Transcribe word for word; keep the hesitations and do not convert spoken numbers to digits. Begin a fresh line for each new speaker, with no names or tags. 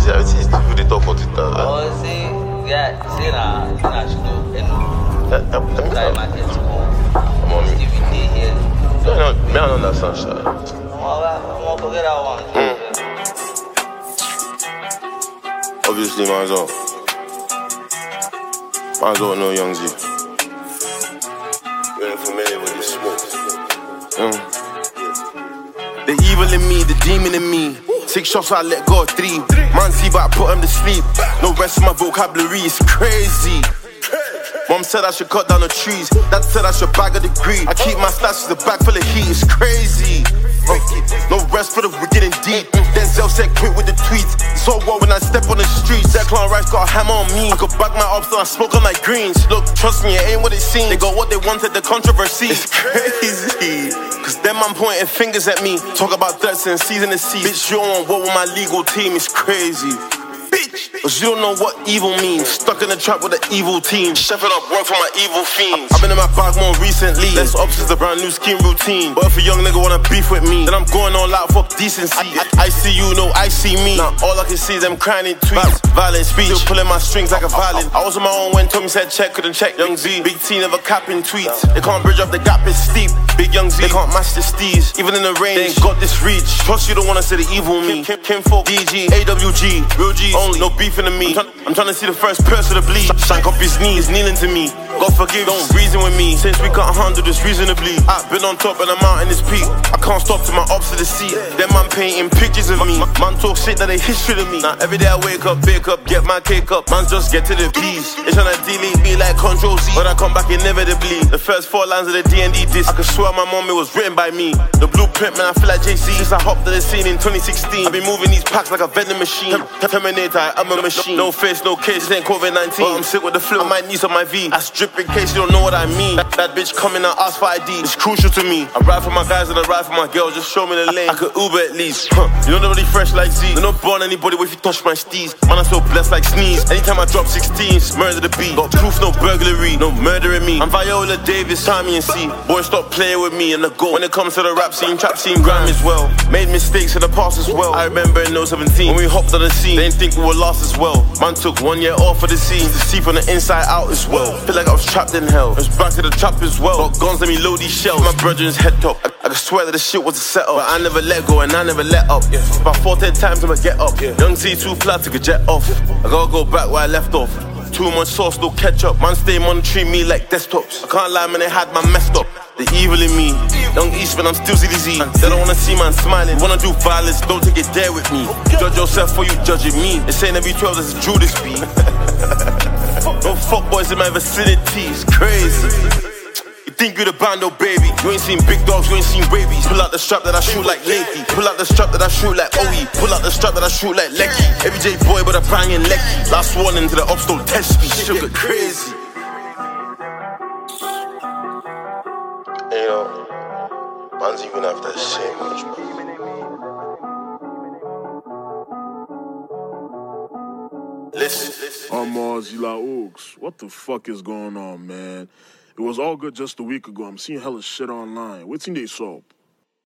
arrêté, c'est tout des temps quand tu t'as.
Oh, c'est. Yeah, c'est là. C'est là, je dois. T'as ma tête, c'est bon. Activité here.
Non, mais on a ça, ça.
On va forget that one.
Obviously, Manzo. Manzo, no Young Z. You're familiar with this smoke. Mm.
The evil in me, the demon in me. Six shots, I let go of three. Man, see, but I put him to sleep. No rest of my vocabulary, it's crazy. Mom said I should cut down the trees. Dad said I should bag a degree. I keep my stats in the bag full of heat, it's crazy. Uh, no rest for the wicked and deep. Denzel said quit with the tweets. So what when I step on the streets? That clown rice got a hammer on me. I could back my ups so I smoke on like greens. Look, trust me, it ain't what it seems. They got what they wanted, the controversy. It's crazy. Cause them man pointing fingers at me. Talk about threats and season the sea. Bitch, you don't want what with my legal team, it's crazy. Bitch, cause you don't know what evil means. Stuck in the trap with an evil team. Chefing up work for my evil fiends. I've been in my bag more recently. Less ops is a brand new scheme routine. But if a young nigga wanna beef with me, then I'm going all out for decency. I, I, I see you, no, I see me. Now all I can see is them crying in tweets. Violent speech, still pulling my strings like a violin. I was on my own when Tommy said check, couldn't check. Young Z, big T never capping tweets. They can't bridge up, the gap is steep. Big Young Z, they can't match the steez. Even in the range, they ain't got this reach. Trust you don't wanna see the evil me. Kim, Kim, Kim D G, A W G, real G's only, no beefing to me. I'm, try- I'm trying to see the first person to bleed. Shank off his knees, kneeling to me. God forgive, don't reason with me. Since we can't handle this reasonably, I've been on top and I'm out in this peak. I can't stop till my ops to the seat. Them man painting pictures of me. Man talk shit that they history to me. Now every day I wake up, bake up, get my cake up. Man just get to the P's. They tryna delete me like Control Z, but I come back inevitably. The first four lines of the D and D disc, I could swear my mom it was written by me. The blueprint, man, I feel like J C. Since I hopped to the scene in twenty sixteen, I've been moving these packs like a vending machine. Terminator, I'm a machine. No face, no case, this ain't COVID nineteen. But I'm sick with the flu, I might need some I V. I strip in case you don't know what I mean. That, that bitch coming and ask for I D, it's crucial to me. I ride for my guys and I ride for my girls, just show me the lane. I could Uber at least. Huh. You know nobody fresh like Z. They're not born anybody if you touch my steez. Man, I'm so blessed like sneeze. Anytime I drop sixteens, murder the beat. Got proof, no burglary, no murdering me. I'm Viola Davis, Tommy and C. Boy, stop playing with me and the go. When it comes to the rap scene, trap scene, grime as well. Made mistakes in the past as well. I remember in oh seventeen, when we hopped on the scene, they didn't think we were lost as well. Man took one year off of the scene to see from the inside out as well. Feel like I was trapped in hell. I was back to the trap as well. Got guns, let me load these shells. My brethren's head top. I, I could swear that the shit was a setup, but I never let go and I never let up. Yeah. About four, ten times I'ma get up. Yeah. Young Z too flat to get jet off. I gotta go back where I left off. Too much sauce, no ketchup. Man stay monitoring me like desktops. I can't lie, man, they had man messed up. The evil in me, Young Eastman, I'm still Z D Z. They don't wanna see man smiling, wanna do violence, don't take it there with me. Judge yourself for you judging me. They saying every twelve there's a Judas B. No fuck boys in my vicinity, it's crazy. You think you the bando, baby? You ain't seen big dogs, you ain't seen rabies. Pull out the strap that I shoot like Lakey. Pull out the strap that I shoot like O E. Pull out the strap that I shoot like Lecky. Every J boy but a banging Lecky. Last warning to the ops, don't test me. Shit get crazy.
You know, man's even have that shame much, bro. Listen, listen.
I'm Mozilla Ooks. What the fuck is going on, man? It was all good just a week ago. I'm seeing hella shit online. What's in they soap?